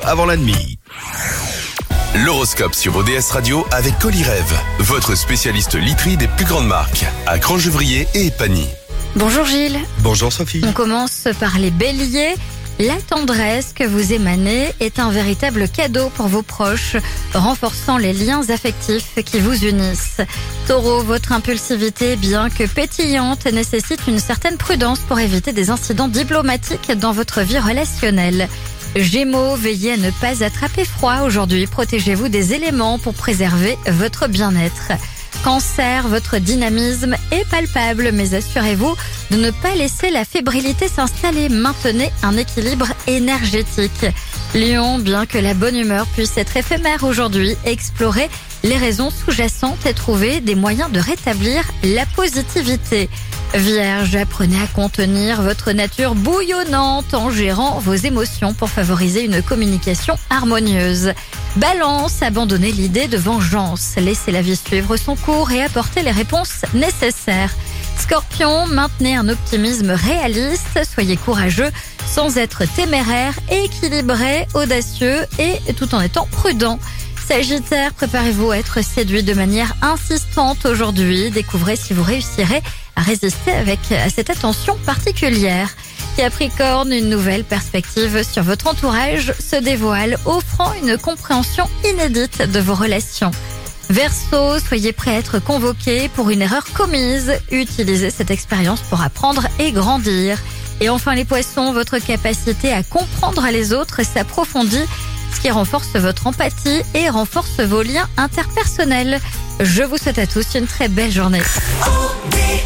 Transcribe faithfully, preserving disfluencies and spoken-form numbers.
avant la nuit. L'horoscope sur O D S Radio avec Colirève, votre spécialiste literie des plus grandes marques, à Crangevrier et Epagny. Bonjour Gilles. Bonjour Sophie. On commence par les béliers. La tendresse que vous émanez est un véritable cadeau pour vos proches, renforçant les liens affectifs qui vous unissent. Taureau, votre impulsivité, bien que pétillante, nécessite une certaine prudence pour éviter des incidents diplomatiques dans votre vie relationnelle. Gémeaux, veillez à ne pas attraper froid aujourd'hui. Protégez-vous des éléments pour préserver votre bien-être. Cancer, votre dynamisme est palpable, mais assurez-vous de ne pas laisser la fébrilité s'installer. Maintenez un équilibre énergétique. Lion, bien que la bonne humeur puisse être éphémère aujourd'hui, explorez les raisons sous-jacentes et trouvez des moyens de rétablir la positivité. Vierge, apprenez à contenir votre nature bouillonnante en gérant vos émotions pour favoriser une communication harmonieuse. Balance, abandonnez l'idée de vengeance. Laissez la vie suivre son cours et apportez les réponses nécessaires. Scorpion, maintenez un optimisme réaliste, soyez courageux sans être téméraire, équilibré, audacieux et tout en étant prudent. Sagittaire, préparez-vous à être séduit de manière insistante aujourd'hui. Découvrez si vous réussirez à résister avec à cette attention particulière. Capricorne, une nouvelle perspective sur votre entourage se dévoile, offrant une compréhension inédite de vos relations. Verseau, soyez prêt à être convoqué pour une erreur commise. Utilisez cette expérience pour apprendre et grandir. Et enfin les poissons, votre capacité à comprendre les autres s'approfondit, ce qui renforce votre empathie et renforce vos liens interpersonnels. Je vous souhaite à tous une très belle journée.